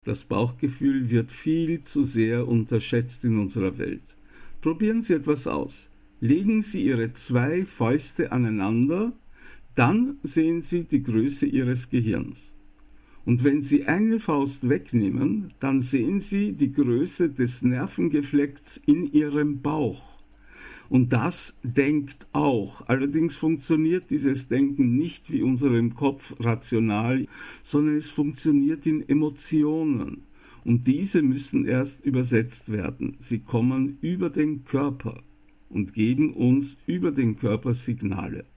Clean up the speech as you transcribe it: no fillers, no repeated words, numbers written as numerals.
Das Bauchgefühl wird viel zu sehr unterschätzt in unserer Welt. Probieren Sie etwas aus. Legen Sie Ihre 2 Fäuste aneinander, dann sehen Sie die Größe Ihres Gehirns. Und wenn Sie eine Faust wegnehmen, dann sehen Sie die Größe des Nervengeflechts in Ihrem Bauch. Und das denkt auch. Allerdings funktioniert dieses Denken nicht wie unserem Kopf rational, sondern es funktioniert in Emotionen. Und diese müssen erst übersetzt werden. Sie kommen über den Körper und geben uns über den Körper Signale.